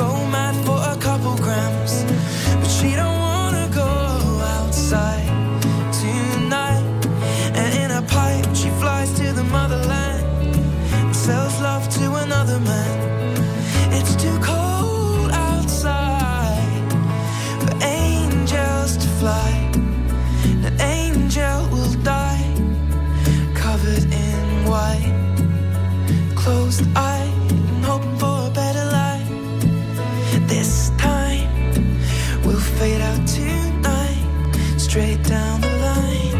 go mad for a couple grams, but she don't wanna go outside tonight. And in a pipe she flies to the motherland and sells love to another man. It's too cold outside for angels to fly. An angel will die covered in white, closed eyed and hoping for a better life. This time we'll fade out tonight, straight down the line.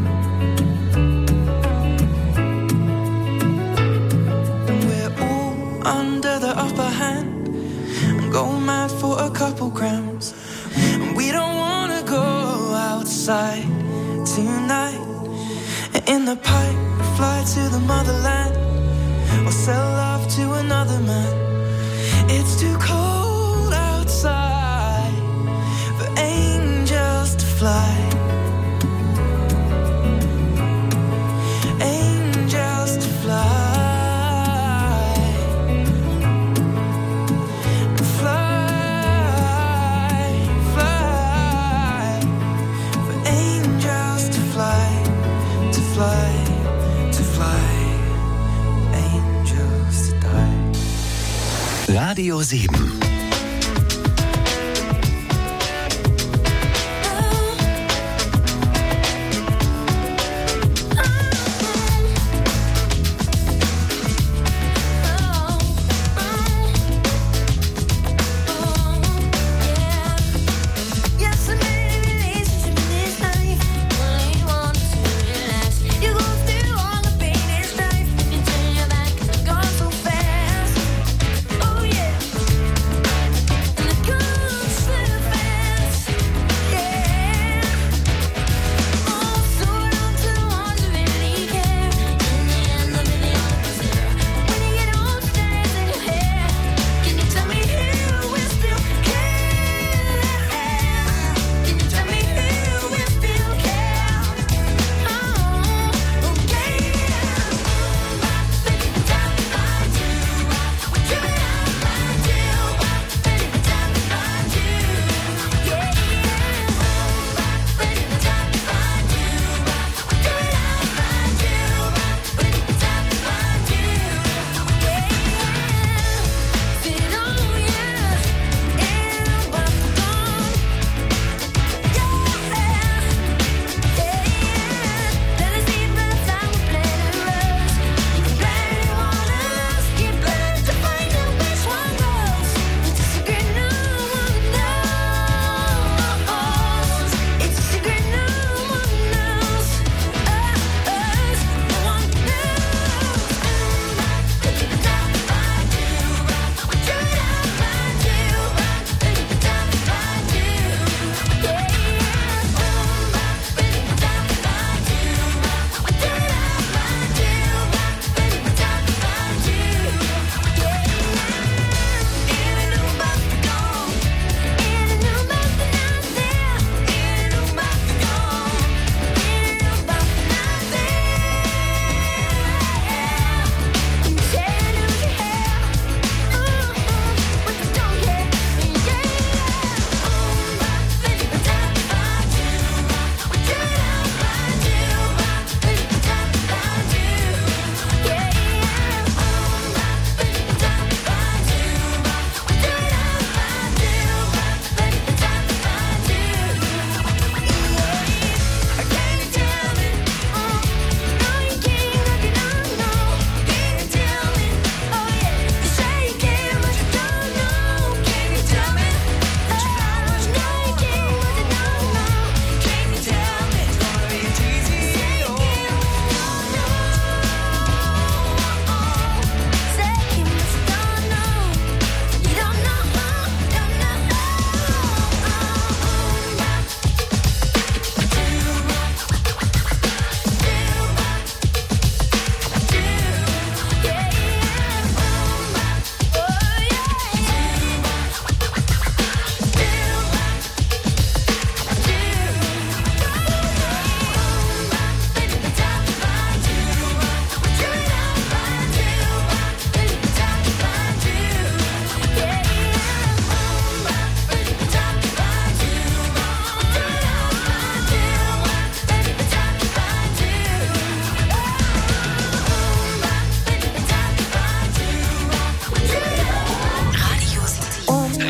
And we're all under the upper hand and go mad for a couple grams. And we don't wanna go outside tonight. And in the pipe we fly to the motherland or sell love to another man. It's too cold outside for angels to fly. Angels to fly. Fly, fly. For angels to fly, to fly, to fly. Radio 7.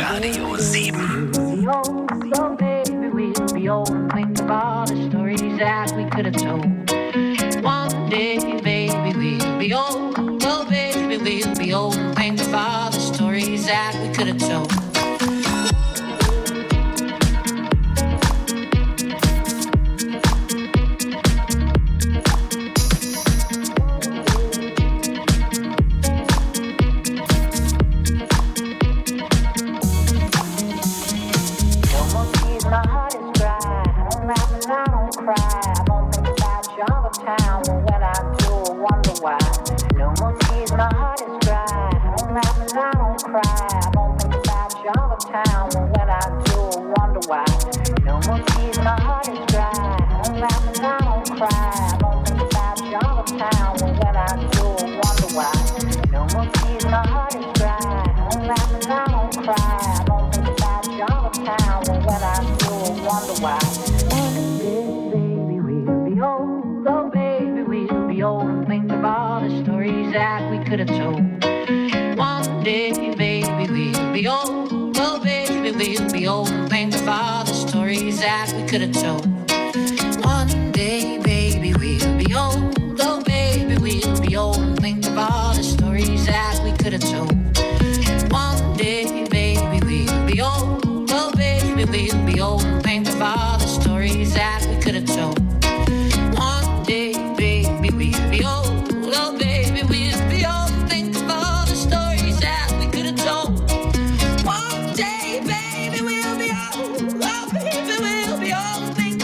Radio 7. So baby, we'll be old and think of all the stories that we could have told. One day, baby, we'll be old. Oh, baby, we'll be old and think of all the stories that we could have told. Could have told. One day, baby, we'll be old. Oh, baby, we'll be old and think of all the stories that we could have told. One day, baby, we'll be old. Oh, baby, we'll be old and think of all the stories that we could have told. One day, baby, we'll be old. Oh, baby, we'll be old and think of all the stories that we could have told. One day, baby, we'll be old. Oh, baby, we'll be old.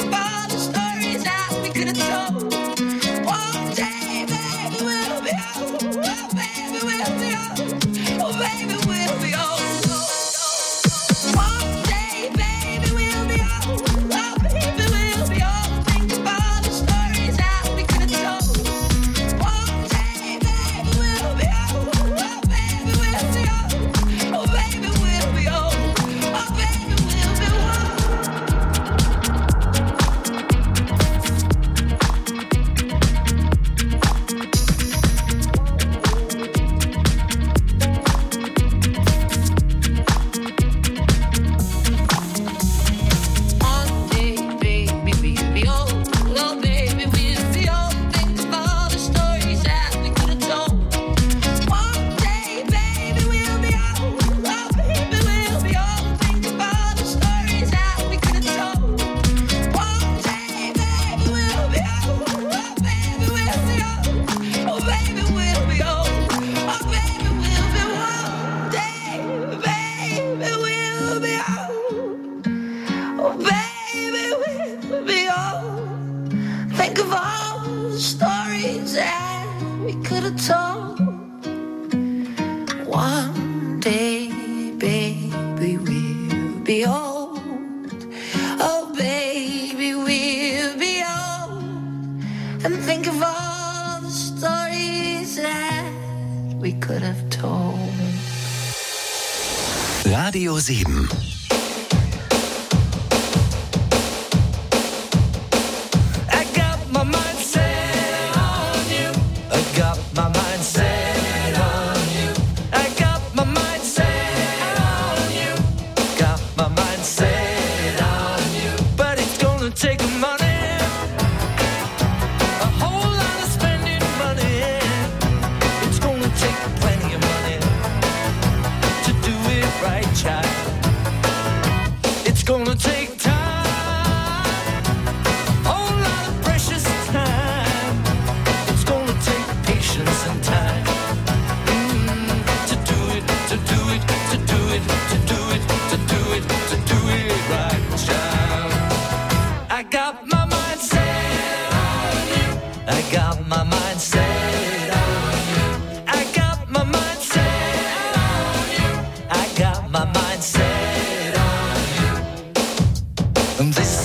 Radio 7.